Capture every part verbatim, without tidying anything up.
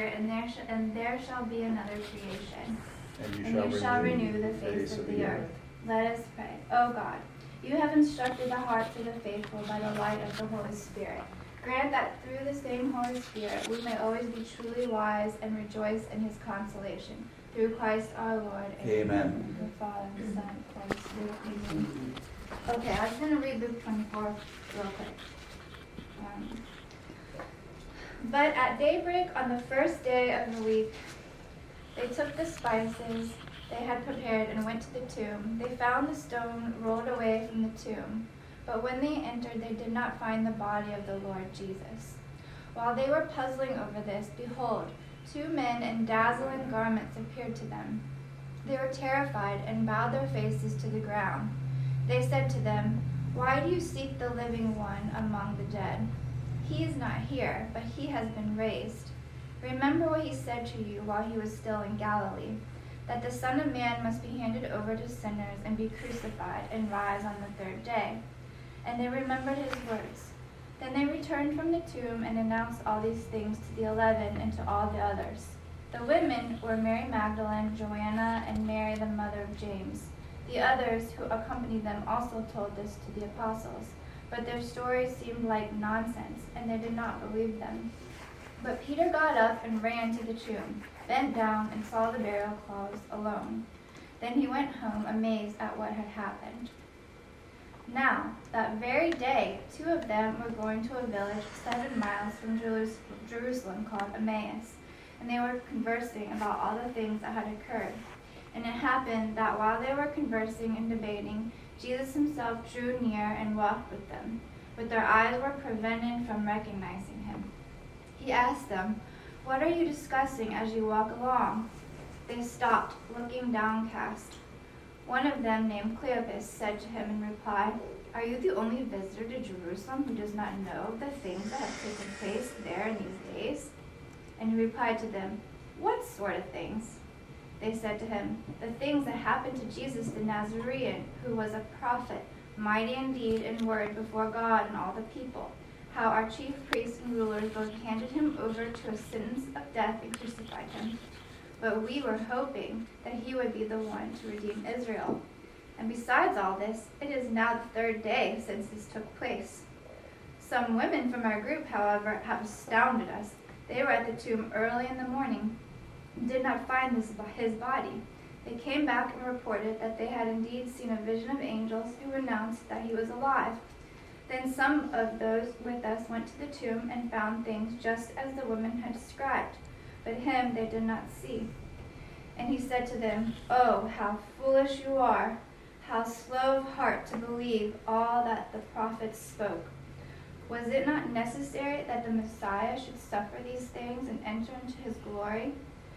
and there, sh- and there shall be another creation. And you, and shall, you shall renew renew the face of the earth. Let us pray. O God, you have instructed the hearts of the faithful by the light of the Holy Spirit. Grant that through the same Holy Spirit we may always be truly wise and rejoice in his consolation. Through Christ our Lord. Amen. Amen. The Father, the Son, and the Holy Spirit. Amen. Okay, I was going to read Luke twenty-four real quick. Um, but at daybreak on the first day of the week, they took the spices they had prepared and went to the tomb. They found the stone rolled away from the tomb. But when they entered, they did not find the body of the Lord Jesus. While they were puzzling over this, behold, two men in dazzling garments appeared to them. They were terrified and bowed their faces to the ground. They said to them, "Why do you seek the living one among the dead? He is not here, but he has been raised. Remember what he said to you while he was still in Galilee, that the Son of Man must be handed over to sinners and be crucified and rise on the third day." And they remembered his words. Then they returned from the tomb and announced all these things to the eleven and to all the others. The women were Mary Magdalene, Joanna, and Mary the mother of James. The others who accompanied them also told this to the apostles, but their stories seemed like nonsense, and they did not believe them. But Peter got up and ran to the tomb, bent down, and saw the burial clothes alone. Then he went home, amazed at what had happened. Now, that very day, two of them were going to a village seven miles from Jerusalem called Emmaus, and they were conversing about all the things that had occurred. And it happened that while they were conversing and debating, Jesus himself drew near and walked with them, but their eyes were prevented from recognizing him. He asked them, "What are you discussing as you walk along?" They stopped, looking downcast. One of them, named Cleopas, said to him in reply, "Are you the only visitor to Jerusalem who does not know of the things that have taken place there in these days?" And he replied to them, "What sort of things?" They said to him, "The things that happened to Jesus the Nazarene, who was a prophet, mighty in deed and word before God and all the people, how our chief priests and rulers both handed him over to a sentence of death and crucified him. But we were hoping that he would be the one to redeem Israel. And besides all this, it is now the third day since this took place. Some women from our group, however, have astounded us. They were at the tomb early in the morning and did not find this, his body. They came back and reported that they had indeed seen a vision of angels who announced that he was alive. Then some of those with us went to the tomb and found things just as the women had described, but him they did not see." And he said to them, "Oh, how foolish you are, how slow of heart to believe all that the prophets spoke. Was it not necessary that the Messiah should suffer these things and enter into his glory?"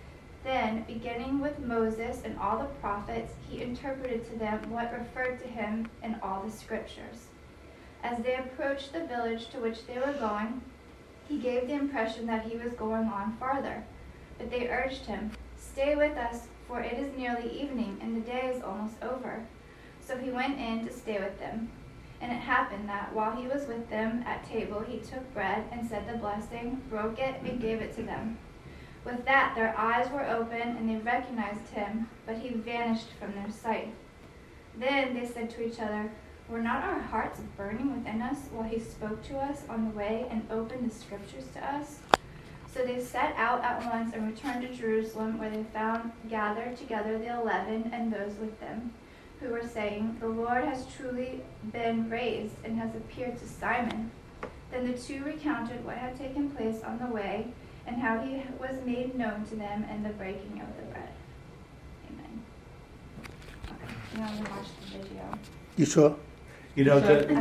Then, beginning with Moses and all the prophets, he interpreted to them what referred to him in all the scriptures. As they approached the village to which they were going, he gave the impression that he was going on farther. But they urged him, "Stay with us, for it is nearly evening, and the day is almost over." So he went in to stay with them. And it happened that while he was with them at table, he took bread and said the blessing, broke it, and gave it to them. With that, their eyes were open, and they recognized him, but he vanished from their sight. Then they said to each other, "Were not our hearts burning within us while he spoke to us on the way and opened the scriptures to us?" So they set out at once and returned to Jerusalem, where they found gathered together the eleven and those with them, who were saying, "The Lord has truly been raised and has appeared to Simon." Then the two recounted what had taken place on the way and how he was made known to them in the breaking of the bread. Amen. Okay, you want to watch the video? You sure? You know, to,